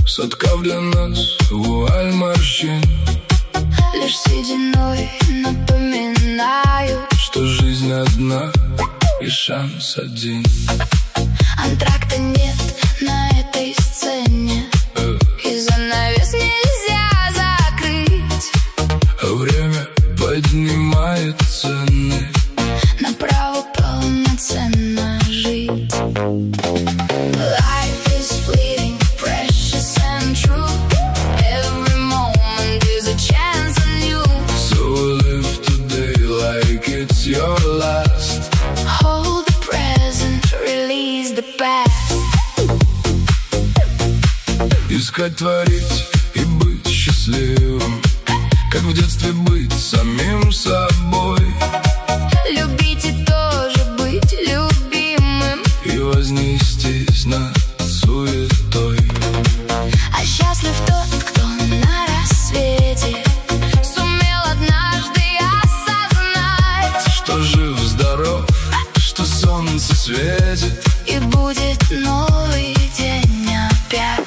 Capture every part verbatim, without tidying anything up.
соткав для нас вуаль морщин. Лишь сединой напоминаю, что жизнь одна и шанс один. Антракта нет на этой сцене, э. и занавес нельзя закрыть. А время поднимает цены на право полноценно жить. Life is fleeting, precious and true. Every moment is a chance anew. So live today like it's your last. Hold the present, release the past. Искать, творить и быть счастливым, как в детстве быть самим собой. Любить и тоже быть любимым, и вознестись над суетой. А счастлив тот, кто на рассвете сумел однажды осознать, что жив-здоров, что солнце светит, и будет новый день опять.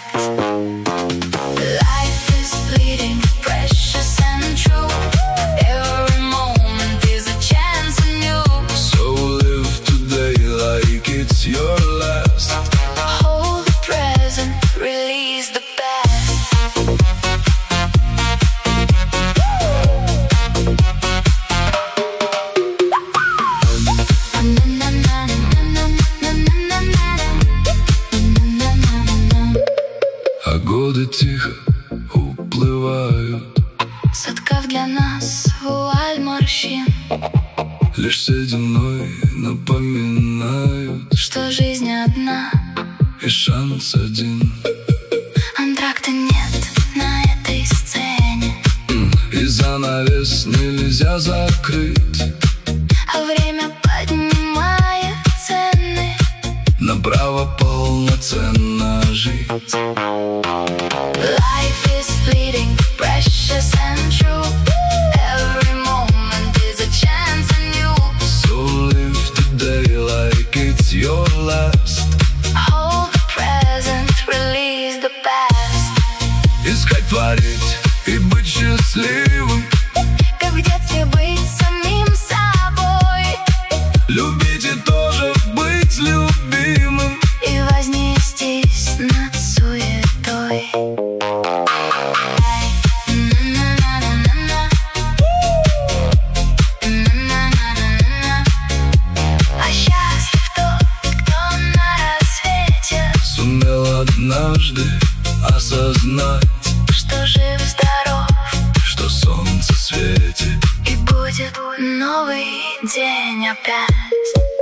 Life is fleeting, precious and true. Every moment is a chance anew. So live today like it's your last. Hold the present, release the past. А годы тихо уплывают, соткав для нас вуаль морщин. лишь сединой напоминают, что жизнь одна и шанс один. Антракта нет на этой сцене, и занавес нельзя закрыть. а время поднимает цены на право полноценно жить. Life is fleeting, precious and true. Every moment is a chance anew. So live today like it's your last. Hold the present, release the past. Искать, творить и быть счастливым, как в детстве быть самим собой. любить и тоже быть любимым, и вознестись над суетой. А счастлив тот, кто на рассвете сумел однажды осознать, что жив-здоров, что солнце светит, и будет новый день опять.